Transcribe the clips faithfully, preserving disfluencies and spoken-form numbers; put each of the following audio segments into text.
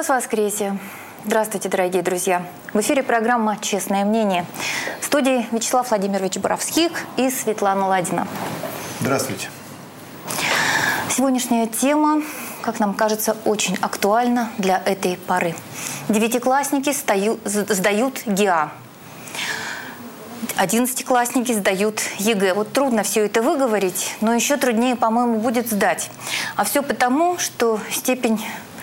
Христос воскресе! Здравствуйте, дорогие друзья! В эфире программа «Честное мнение». В студии Вячеслав Владимирович Боровских и Светлана Ладина. Здравствуйте. Сегодняшняя тема, как нам кажется, очень актуальна для этой поры. Девятиклассники стаю, сдают ГИА. Одиннадцатиклассники сдают ЕГЭ. Вот трудно все это выговорить, но еще труднее, по-моему, будет сдать. А все потому, что степень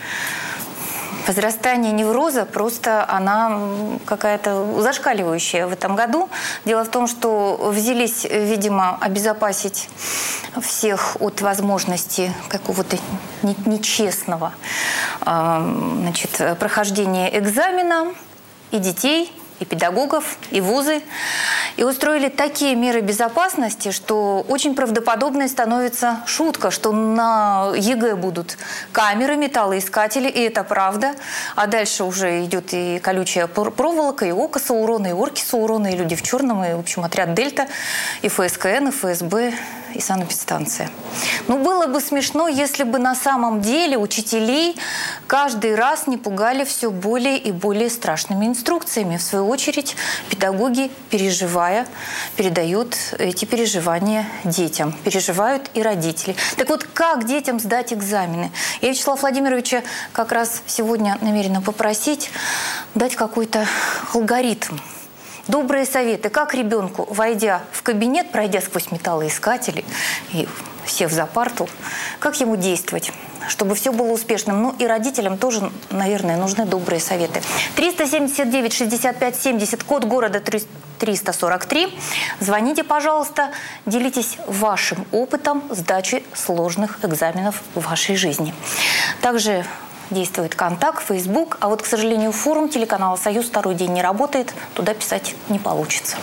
возрастания невроза просто она какая-то зашкаливающая в этом году. Дело в том, что взялись, видимо, обезопасить всех от возможности какого-то нечестного значит, прохождения экзамена и детей, и педагогов, и вузы. И устроили такие меры безопасности, что очень правдоподобной становится шутка, что на ЕГЭ будут камеры, металлоискатели, и это правда. А дальше уже идет и колючая проволока, и око Саурона, и орки Саурона, и люди в черном, и, в общем, отряд Дельта, и ФСКН, и ФСБ, и санэпидстанция. Ну, было бы смешно, если бы на самом деле учителей каждый раз не пугали все более и более страшными инструкциями. В свою очередь, педагоги, переживая, передают эти переживания детям. Переживают и родители. Так вот, как детям сдать экзамены? Я Вячеслава Владимировича как раз сегодня намерена попросить дать какой-то алгоритм. Добрые советы, как ребенку, войдя в кабинет, пройдя сквозь металлоискатели и сев за парту, как ему действовать, чтобы все было успешным. Ну и родителям тоже, наверное, нужны добрые советы. триста семьдесят девять шестьдесят пять семьдесят, код города триста сорок три. Звоните, пожалуйста, делитесь вашим опытом сдачи сложных экзаменов в вашей жизни. Также действует контакт, Фейсбук, а вот, к сожалению, форум телеканала «Союз» второй день не работает, туда писать не получится.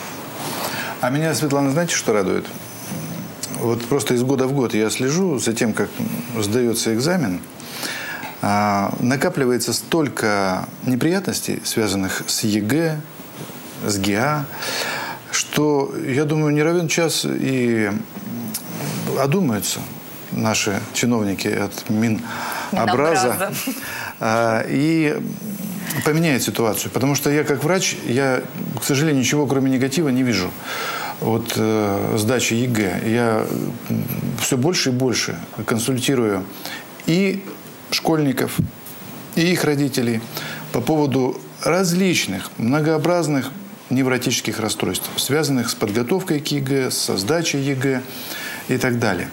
А меня, Светлана, знаете, что радует? Вот просто из года в год я слежу за тем, как сдается экзамен. А, накапливается столько неприятностей, связанных с ЕГЭ, с ГИА, что, я думаю, не равен час и одумаются наши чиновники от Минобраза и поменяют ситуацию. Потому что я, как врач, я, к сожалению, ничего, кроме негатива, не вижу от э, сдачи ЕГЭ. Я все больше и больше консультирую и школьников, и их родителей по поводу различных, многообразных невротических расстройств, связанных с подготовкой к ЕГЭ, со сдачей ЕГЭ и так далее.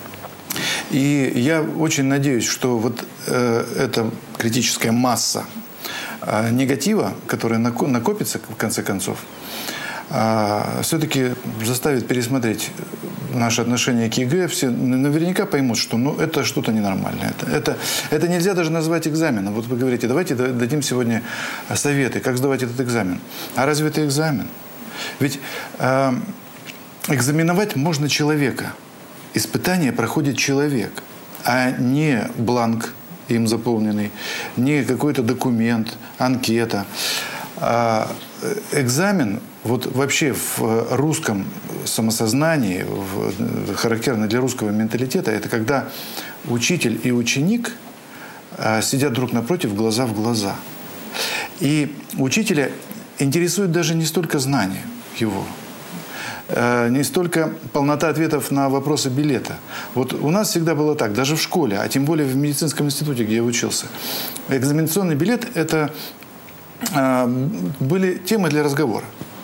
И я очень надеюсь, что вот э, эта критическая масса э, негатива, которая накопится в конце концов, э, все-таки заставит пересмотреть наше отношение к ЕГЭ. Все наверняка поймут, что ну, это что-то ненормальное. Это, это, это нельзя даже назвать экзаменом. Вот вы говорите, давайте дадим сегодня советы, как сдавать этот экзамен. А разве это экзамен? Ведь э, экзаменовать можно человека. Испытание проходит человек, а не бланк им заполненный, не какой-то документ, анкета. А экзамен, вот вообще в русском самосознании, в, характерно для русского менталитета, это когда учитель и ученик а, сидят друг напротив, глаза в глаза. И учителя интересует даже не столько знания его, не столько полнота ответов на вопросы билета. Вот у нас всегда было так, даже в школе, а тем более в медицинском институте, где я учился. Экзаменационный билет – это э, были темы для разговора.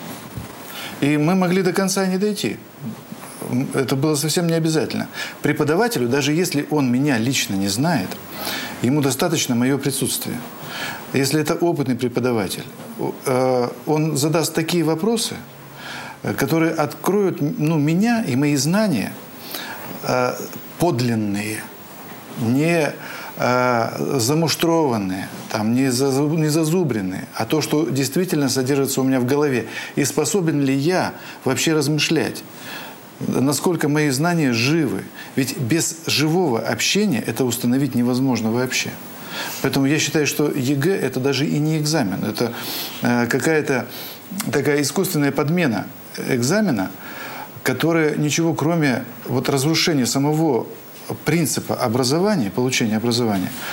И мы могли до конца не дойти. Это было совсем не обязательно. Преподавателю, даже если он меня лично не знает, ему достаточно мое присутствие. Если это опытный преподаватель, э, он задаст такие вопросы, которые откроют ну, меня и мои знания э, подлинные, не э, замуштрованные, там, не, за, не зазубренные, а то, что действительно содержится у меня в голове. И способен ли я вообще размышлять, насколько мои знания живы. Ведь без живого общения это установить невозможно вообще. Поэтому я считаю, что ЕГЭ – это даже и не экзамен. Это э, какая-то такая искусственная подмена экзамена, которая ничего, кроме вот разрушения самого принципа образования, получения образования,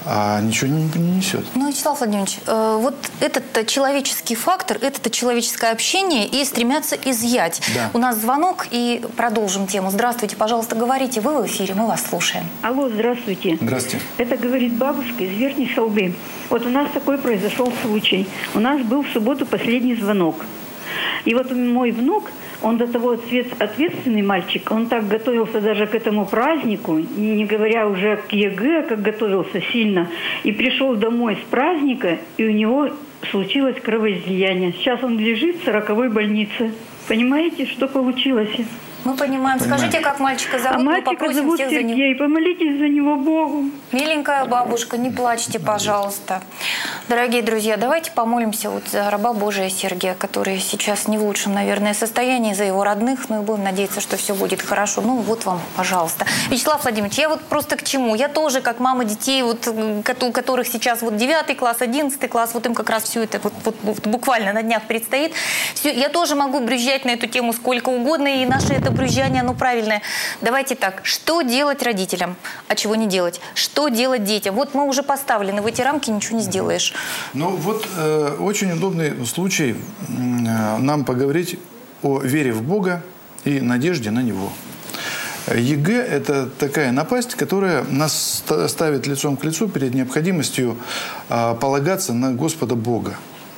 а ничего не, не несет. Ну, Вячеслав Владимирович, э, вот этот человеческий фактор, это человеческое общение и стремятся изъять. Да. У нас звонок, и продолжим тему. Здравствуйте, пожалуйста, говорите. Вы в эфире, мы вас слушаем. Алло, здравствуйте. Здравствуйте. Это говорит бабушка из Верхней Салды. Вот у нас такой произошел случай. У нас был в субботу последний звонок. И вот мой внук, он до того ответственный мальчик, он так готовился даже к этому празднику, не говоря уже к ЕГЭ, как готовился сильно, и пришел домой с праздника, и у него случилось кровоизлияние. Сейчас он лежит в сороковой больнице. Понимаете, что получилось? Мы понимаем. Понимаем. Скажите, как мальчика зовут? А мальчика зовут всех за него. Сергей. Помолитесь за него Богу. Миленькая бабушка, не плачьте, пожалуйста. Дорогие друзья, давайте помолимся вот за раба Божия Сергея, который сейчас не в лучшем, наверное, состоянии, за его родных, но и будем надеяться, что все будет хорошо. Ну, вот вам, пожалуйста. Вячеслав Владимирович, я вот просто к чему? Я тоже, как мама детей, вот, у которых сейчас вот девятый класс, одиннадцатый класс, вот им как раз все это вот, вот, вот буквально на днях предстоит. Все, я тоже могу брюзжать на эту тему сколько угодно, и наше это брюзжание, оно правильное. Давайте так, что делать родителям, а чего не делать? Что делать детям? Вот мы уже поставлены в эти рамки, ничего не сделаешь. Ну вот э, очень удобный случай э, нам поговорить о вере в Бога и надежде на Него. ЕГЭ – это такая напасть, которая нас ставит лицом к лицу перед необходимостью э, полагаться на Господа Бога.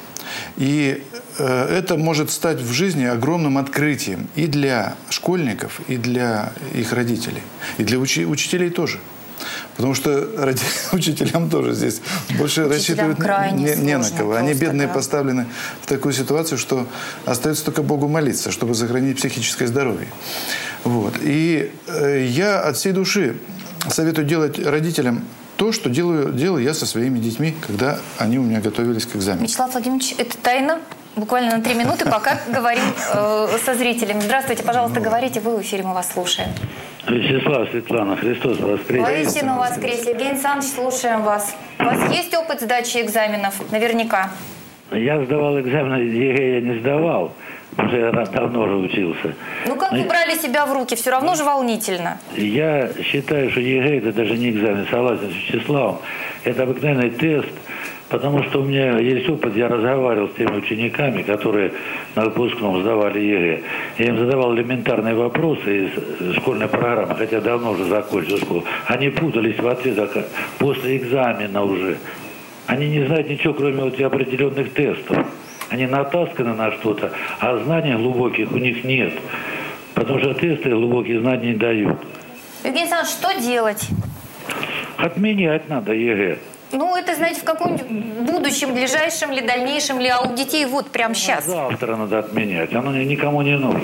И э, это может стать в жизни огромным открытием и для школьников, и для их родителей, и для учи- учителей тоже. Потому что ради... учителям тоже здесь больше Учителям рассчитывать не, не на кого. Они, просто, бедные, да. поставлены в такую ситуацию, что остается только Богу молиться, чтобы сохранить психическое здоровье. Вот. И э, я от всей души советую делать родителям то, что делаю, делаю я со своими детьми, когда они у меня готовились к экзамену. Вячеслав Владимирович, это тайна. Буквально на три минуты, пока говорим э, со зрителями. Здравствуйте, пожалуйста, говорите. Вы в эфире, мы вас слушаем. Вячеслав, Светлана, Христос воскресе. Воистину воскресе. Евгений Александрович, слушаем вас. У вас есть опыт сдачи экзаменов? Наверняка. Я сдавал экзамен, ЕГЭ я не сдавал, потому что я давно уже учился. Ну как Но вы брали себя в руки? Все равно же волнительно. Я считаю, что ЕГЭ это даже не экзамен, согласен с Вячеславом. Это обыкновенный тест, потому что у меня есть опыт, я разговаривал с теми учениками, которые на выпускном сдавали ЕГЭ. Я им задавал элементарные вопросы из школьной программы, хотя давно уже закончил школу. Они путались в ответах после экзамена уже. Они не знают ничего, кроме вот определенных тестов. Они натасканы на что-то, а знаний глубоких у них нет. Потому что тесты глубокие знания не дают. Евгений Александрович, что делать? Отменять надо ЕГЭ. Ну, это, знаете, в каком-нибудь будущем, ближайшем ли, дальнейшем ли, а у детей вот прямо сейчас. Завтра надо отменять. Оно никому не нужно.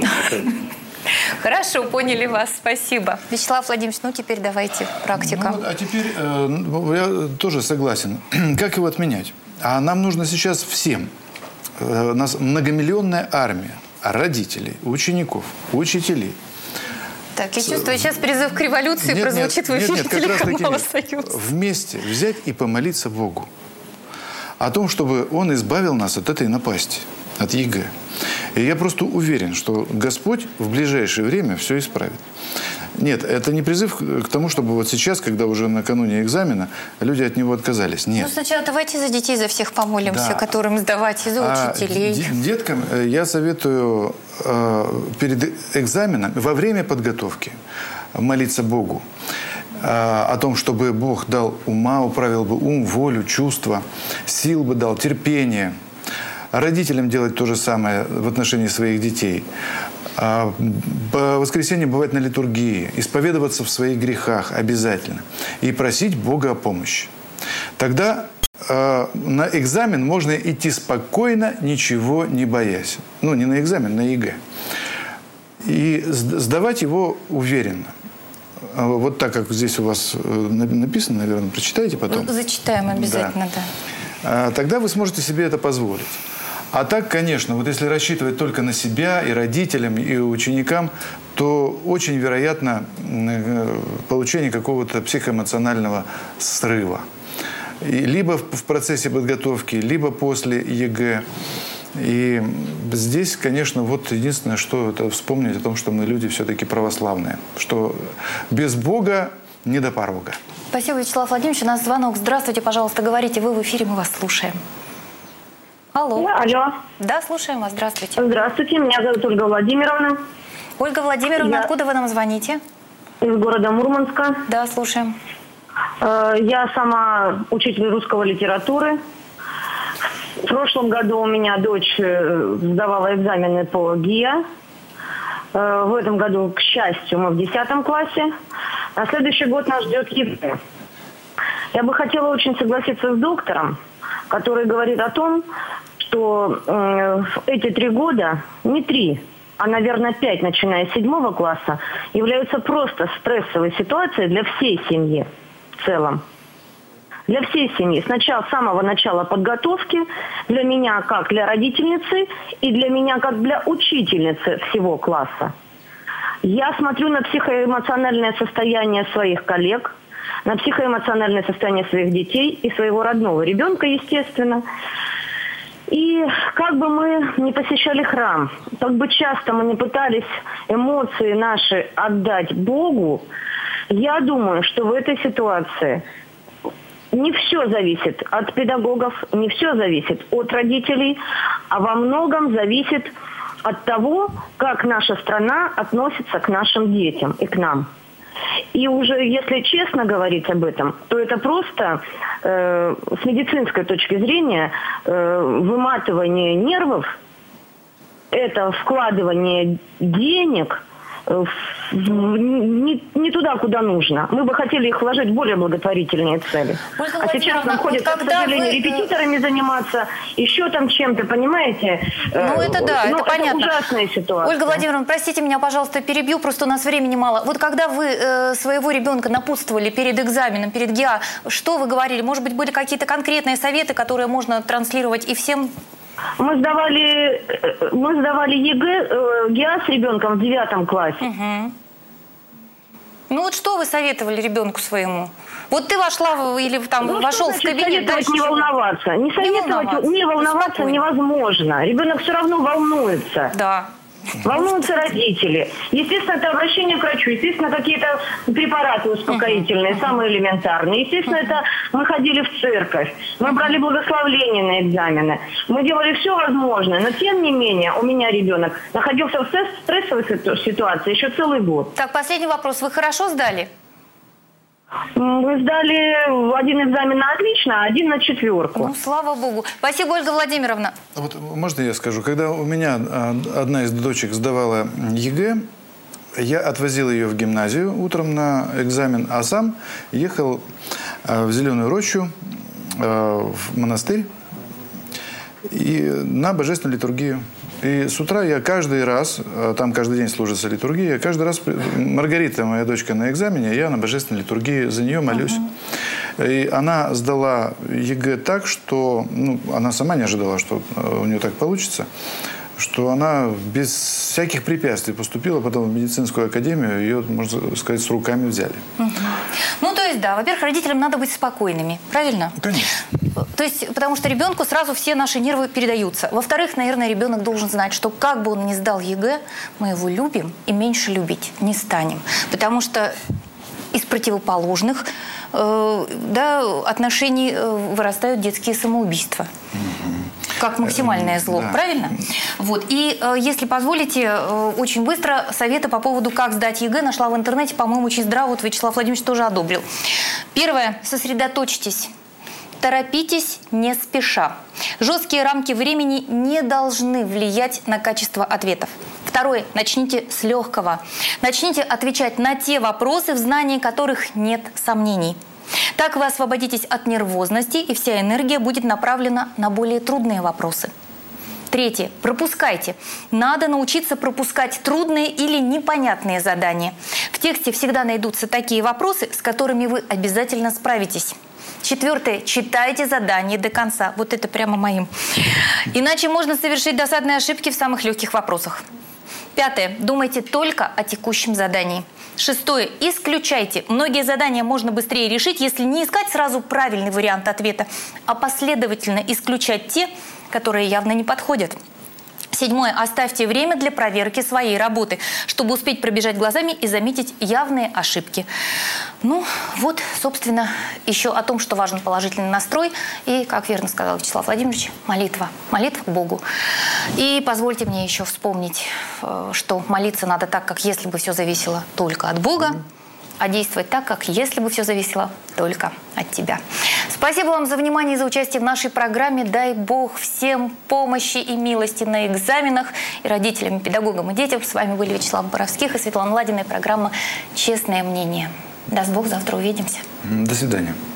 Хорошо, поняли вас, спасибо. Вячеслав Владимирович, ну теперь давайте практика. Ну, а теперь э, я тоже согласен. Как его отменять? А нам нужно сейчас всем. У нас многомиллионная армия родителей, учеников, учителей. Так, я чувствую, сейчас призыв к революции Нет, прозвучит нет, в эфире нет, нет, как раз таки телеканала нет. «Союз». Вместе взять и помолиться Богу о том, чтобы Он избавил нас от этой напасти, от ЕГЭ. И я просто уверен, что Господь в ближайшее время все исправит. Нет, это не призыв к тому, чтобы вот сейчас, когда уже накануне экзамена, люди от него отказались. Нет. Ну, сначала давайте за детей, за всех помолимся, Да. которым сдавать, и за А учителей. д- деткам э, я советую э, перед экзаменом, во время подготовки молиться Богу э, о том, чтобы Бог дал ума, управил бы ум, волю, чувства, сил бы дал, терпение. Родителям делать то же самое в отношении своих детей. А по воскресеньям бывать на литургии, исповедоваться в своих грехах обязательно и просить Бога о помощи. Тогда э, на экзамен можно идти спокойно, ничего не боясь. Ну, не на экзамен, на ЕГЭ. И сдавать его уверенно. Вот так, как здесь у вас написано, наверное, прочитайте потом. Ну, зачитаем обязательно, да. да. Тогда вы сможете себе это позволить. А так, конечно, вот если рассчитывать только на себя и родителям, и ученикам, то очень вероятно получение какого-то психоэмоционального срыва. И либо в процессе подготовки, либо после ЕГЭ. И здесь, конечно, вот единственное, что это вспомнить о том, что мы люди все-таки православные. Что без Бога не до порога. Спасибо, Вячеслав Владимирович. У нас звонок. Здравствуйте, пожалуйста, говорите. Вы в эфире, мы вас слушаем. Алло. Алло. Да, слушаем вас. Здравствуйте. Здравствуйте, меня зовут Ольга Владимировна. Ольга Владимировна, Я... откуда вы нам звоните? Из города Мурманска. Да, слушаем. Я сама учитель русского литературы. В прошлом году у меня дочь сдавала экзамены по ГИА. В этом году, к счастью, мы в десятом классе. На следующий год нас ждет ЕГЭ. Я бы хотела очень согласиться с доктором, который говорит о том, что э, эти три года, не три, а, наверное, пять, начиная с седьмого класса, являются просто стрессовой ситуацией для всей семьи в целом. Для всей семьи. Сначала, с самого начала подготовки, для меня как для родительницы и для меня как для учительницы всего класса. Я смотрю на психоэмоциональное состояние своих коллег, на психоэмоциональное состояние своих детей и своего родного ребенка, естественно. И как бы мы не посещали храм, как бы часто мы не пытались эмоции наши отдать Богу, я думаю, что в этой ситуации не все зависит от педагогов, не все зависит от родителей, а во многом зависит от того, как наша страна относится к нашим детям и к нам. И уже, если честно говорить об этом, то это просто э, с медицинской точки зрения э, выматывание нервов, это вкладывание денег в, в, не, не туда, куда нужно. Мы бы хотели их вложить в более благотворительные цели. Ольга а сейчас нам ходится, к сожалению, вы... репетиторами заниматься, еще там чем-то, понимаете? Ну, это да, ну, это понятно. Это ужасная ситуация. Ольга Владимировна, простите меня, пожалуйста, перебью, просто у нас времени мало. Вот когда вы э, своего ребенка напутствовали перед экзаменом, перед ГИА, что вы говорили? Может быть, были какие-то конкретные советы, которые можно транслировать и всем? Мы сдавали, мы сдавали ЕГЭ, ГИА с ребенком в девятом классе. Угу. Ну вот что вы советовали ребенку своему? Вот ты вошла или там ну, вошел значит, в кабинет. Советовать не волноваться. Не советовать, не волноваться, не волноваться Спокойно. невозможно. Ребенок все равно волнуется. Да. Волнуются родители. Естественно, это обращение к врачу. Естественно, какие-то препараты успокоительные, uh-huh. самые элементарные. Естественно, uh-huh. это мы ходили в церковь. Мы uh-huh. брали благословление на экзамены. Мы делали все возможное. Но, тем не менее, у меня ребенок находился в стрессовой ситуации еще целый год. Так, последний вопрос. Вы хорошо сдали? Мы сдали один экзамен на отлично, а один на четверку. Ну, слава богу. Спасибо, Ольга Владимировна. Вот можно я скажу? Когда у меня одна из дочек сдавала ЕГЭ, я отвозил ее в гимназию утром на экзамен, а сам ехал в Зеленую Рощу, в монастырь и на божественную литургию. И с утра я каждый раз, там каждый день служится литургия, каждый раз, Маргарита, моя дочка, на экзамене, я на божественной литургии за нее молюсь. Uh-huh. И она сдала ЕГЭ так, что, ну, она сама не ожидала, что у нее так получится, что она без всяких препятствий поступила потом в медицинскую академию, ее, можно сказать, с руками взяли. Угу. Ну, то есть, да, во-первых, родителям надо быть спокойными, правильно? Конечно. То есть, потому что ребенку сразу все наши нервы передаются. Во-вторых, наверное, ребенок должен знать, что как бы он ни сдал ЕГЭ, мы его любим и меньше любить не станем. Потому что из противоположных э, да, отношений э, вырастают детские самоубийства. Угу. Как максимальное зло, да. Правильно? Вот. И, э, если позволите, э, очень быстро советы по поводу, как сдать ЕГЭ, нашла в интернете, по-моему, очень здраво, вот Вячеслав Владимирович тоже одобрил. Первое. Сосредоточьтесь. Торопитесь не спеша. Жесткие рамки времени не должны влиять на качество ответов. Второе. Начните с легкого. Начните отвечать на те вопросы, в знании которых нет сомнений. Так вы освободитесь от нервозности, и вся энергия будет направлена на более трудные вопросы. Третье. Пропускайте. Надо научиться пропускать трудные или непонятные задания. В тексте всегда найдутся такие вопросы, с которыми вы обязательно справитесь. Четвертое. Читайте задание до конца. Вот это прямо моим. Иначе можно совершить досадные ошибки в самых легких вопросах. Пятое. Думайте только о текущем задании. Шестое. Исключайте. Многие задания можно быстрее решить, если не искать сразу правильный вариант ответа, а последовательно исключать те, которые явно не подходят. Седьмое. Оставьте время для проверки своей работы, чтобы успеть пробежать глазами и заметить явные ошибки. Ну, вот, собственно, еще о том, что важен положительный настрой. И, как верно сказал Вячеслав Владимирович, молитва. Молитва к Богу. И позвольте мне еще вспомнить, что молиться надо так, как если бы все зависело только от Бога, а действовать так, как если бы все зависело только от тебя. Спасибо вам за внимание и за участие в нашей программе. Дай Бог всем помощи и милости на экзаменах. И родителям, и педагогам, и детям. С вами были Вячеслав Боровских и Светлана Ладина. И программа «Честное мнение». Даст Бог, завтра увидимся. До свидания.